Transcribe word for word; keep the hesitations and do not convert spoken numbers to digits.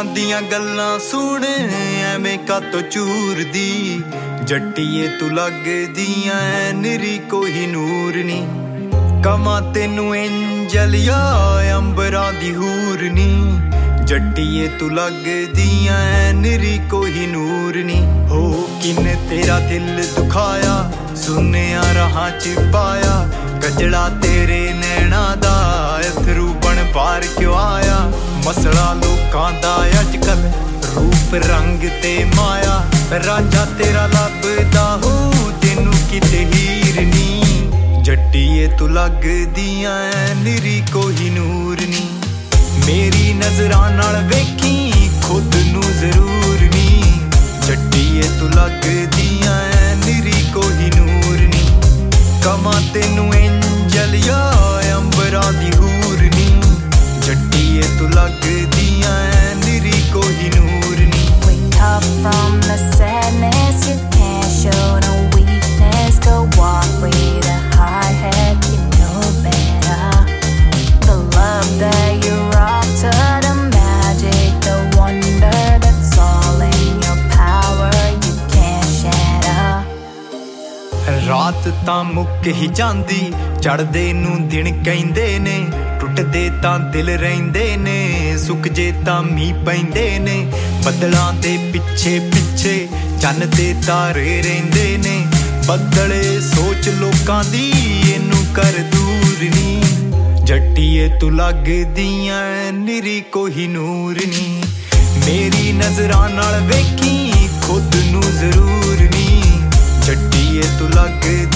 ਲੋਕਾਂ ਦੀਆਂ ਗੱਲਾਂ ਸੁਣ ਐਵੇਂ ਕਾਤੋਂ ਚੂਰਦੀ। ਜੱਟੀਏ ਤੂੰ ਲੱਗਦੀਆਂ ਐ ਨਿਰੀ ਕੋਈ ਨੂਰ ਨੀ। ਕਮਾਂ ਤੈਨੂੰ ਇੰਜਲ ਜਾਂ ਅੰਬਰਾਂ ਦੀ ਹੂਰ ਨੀ। ਜੱਟੀਏ ਤੂੰ ਲੱਗਦੀਆਂ ਐ ਨਿਰੀ ਕੋਈ ਨੂਰ ਨੀ। ਹੋ ਕਿਨੇ ਤੇਰਾ ਦਿਲ ਦੁਖਾਇਆ ਸੁਨਿਆ ਰਾਹਾਂ ਚ ਪਾਇਆ। ਕਜਲਾ ਤੇਰੇ ਨੈਣਾ ਦਾ ਅਥਰੂ ਬਣ ਬਾਹਰ ਕਿਉਂ ਆਇਆ। ਮਸਲਾ ਲੋਕਾਂ ਦਾ ਅੱਜ ਕੱਲ ਰੂਪ ਰੰਗ ਤੇ ਮਾਇਆ। ਰਾਂਝਾ ਤੇਰਾ ਲੱਭਦਾ ਹੋ ਤੈਨੂੰ ਕਿਤੇ ਹੀਰ ਨੀ। ਜੱਟੀਏ ਤੂੰ ਲੱਗਦੀਆਂ ਐ ਨਿਰੀ ਕੋਈ ਨੂਰ ਨੀ। ਮੇਰੀ ਨਜ਼ਰਾਂ ਨਾਲ ਵੇਖੀ ਖੁਦ ਨੂੰ ਜ਼ਰੂਰ ਨੀ। ਜੱਟੀਏ ਤੂੰ ਲੱਗਦੀਆਂ ਐ ਨਿਰੀ ਕੋਈ ਨੂਰ ਨੀ। ਕਮਾਂ ਤੈਨੂੰ ਇੰਜਲ ਜਾਂ ਅੰਬਰਾਂ ਦੀ ਹੂਰ ਨੀ। ਜੱਟੀਏ ਤੂੰ ਲੱਗਦੀਆਂ ਐ ਨਿਰੀ ਕੋਈ ਨੂਰ ਨੀ। Wake up from the sadness, you can't show no weakness. Go walk with a hard head, you know better. The love that you rock to the magic, the wonder that's all in your power, you can't shatter. ਰਾਤ ਤਾਂ ਮੁੱਕ ਹੀ ਜਾਂਦੀ ਚੜ੍ਹਦੇ ਨੂੰ ਦਿਨ ਕਹਿੰਦੇ ਨੇ। ਟੁੱਟਦੇ ਤਾਂ ਦਿਲ ਰਹਿੰਦੇ ਨੇ ਸੁੱਕ ਜੇ ਤਾਂ ਮੀਂਹ ਪੈਂਦੇ ਨੇ। ਬੱਦਲਾਂ ਦੇ ਪਿੱਛੇ ਪਿੱਛੇ ਚੰਨ ਦੇ ਤਾਰੇ ਰਹਿੰਦੇ ਨੇ। ਬੱਦਲੇ ਸੋਚ ਲੋਕਾਂ ਦੀ ਇਹਨੂੰ ਕਰ ਦੂਰ ਨੀ। ਜੱਟੀਏ ਤੂੰ ਲੱਗਦੀਆਂ ਨਿਰੀ ਕੋਈ ਨੂਰ ਨੀ। ਮੇਰੀ ਨਜ਼ਰਾਂ ਨਾਲ ਵੇਖੀ ਖੁਦ ਨੂੰ ਜ਼ਰੂਰ ਨੀ। ਜੱਟੀਏ ਤੂੰ ਲੱਗਦੀ